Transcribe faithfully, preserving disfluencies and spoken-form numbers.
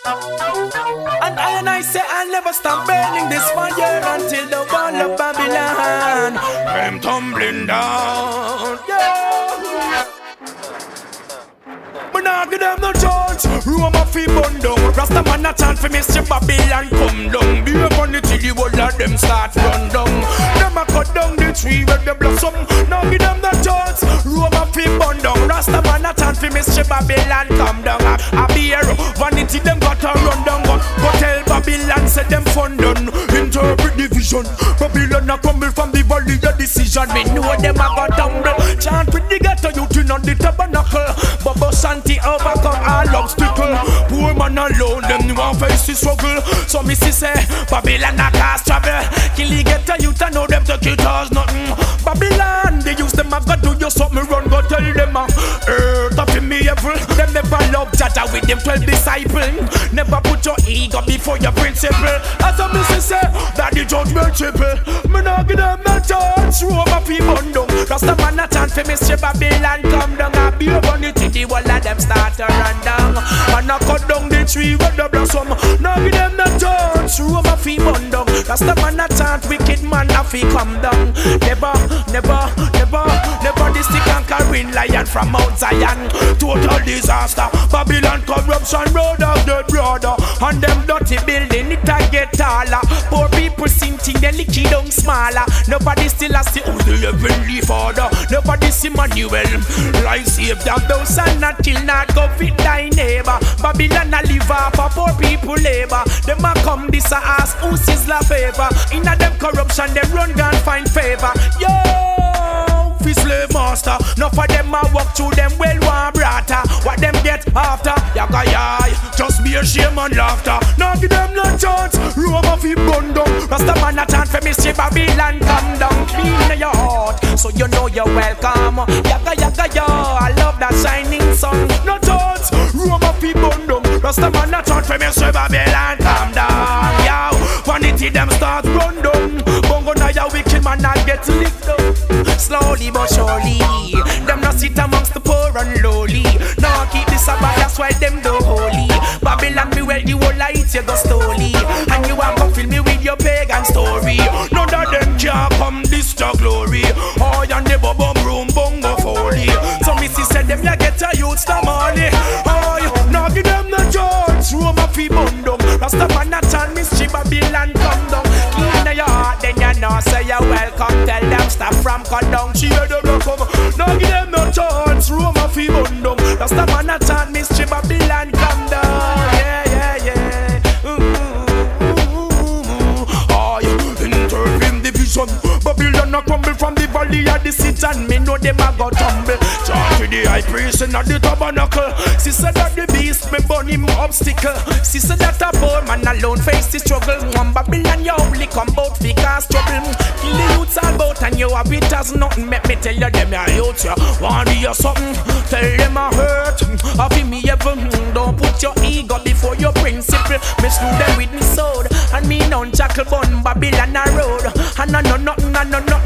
And I and I say I'll never stop burning this fire until the wall of Babylon I'm tumbling down. Yeah. But now give them no chance. Roma fi bun down. Rasta man a chant for Mister Babylon come down. Be up on the till the whole of them start run down. Them a cut down the tree where they blossom. Now give them no chance. Roma fi bun down. Rasta man a chant for Mister Babylon come down. A beer vanity them got a run down. Go, go tell Babylon say them fun done. Interpret the vision. Babylon a crumble from the valley of decision. Me know them a got tumble. Chant with the ghetto youth in on the tabernacle. Bubba Shanti overcome all obstacle. Poor man alone, them no one face the struggle. So me see say, Babylon a cause trouble. Kill the ghetto youth and know them take it as nothing. Babylon, they use them a go do you something run. Go tell them a earth up in me evil. Them never love Jaja with them twelve disciples. Never put your ego before your principle. As a me see say, that the judgment triple. Me nah give them no chance. Roma fi bun down. Rasta man a chant for Mister Babylon come down. A be on it the wall of them start to run down. And I cut down the tree where the blossom. Now give them the chance. Roma fi bun down. Rasta man a chant wicked man a fi come down. Never, never, never, never this the conquering lion from Mount Zion. Total disaster. Babylon corruption road of the brother. And them dirty building it a get taller. Poor people sing thing they lick it down smaller. Nobody still has the who's the heavenly father. Nobody see Manuel. Life save them those and not kill not go fit thy neighbor. Babylon a live up for poor people labor. Them a come this a ask who sees la favor. Inna them corruption them run gun find favor. Yo, fi slave master. Enough of them a walk through them well one brata. What them get after? Yaga yai. Just be a shame and laughter. Now give them no chance. Roma fi bun down. Rasta man a chant for Mister Babylon come down. Clean your heart so you know you're welcome. Yaga yaga yo. I love that shining sun. No chance. Roma fi bun down. Rasta man a chant for Mister Babylon come down. Yo, vanity them start run down. Bongo na ya wicked man a get licked up. Slowly but surely, them not sit amongst the poor and lowly. Now keep this Sabbath, that's why them do holy. Babylon me well, the whole light you go slowly. And you want to fill me with your pagan story. None of them can come this to glory. Oh, and the bubble room bongo folly. So me see said them ya get a youth the money. Oh, now give them the chance. Roma fi bun down. Rasta man a chant Mister Babylon come down. Clean your heart, then you know say you're welcome. Tell them stop from cut down. Cheer the rock over. Now give them no chance. Roma fi bun down. Rasta man a chant Mister Babylon come down. Yeah, yeah, yeah. Ooh, oh, you intervene division. Babylon a crumble from the valley of the city. And me know them a go tumble. Chant to the high priest and the tabernacle. She said that the beast me burn him obstacle. She said that a poor man alone face the struggle. One Babylon you only come bout fi cause trouble. Kill the youths all bout and you have it as nothing. Make me tell you them a youth ya want to hear something. Tell them a hurt. Happy me ever. Don't put your ego before your principle. Me slew them with me sword and me non jackal bun Babylon a road. And I know nothing, I know nothing.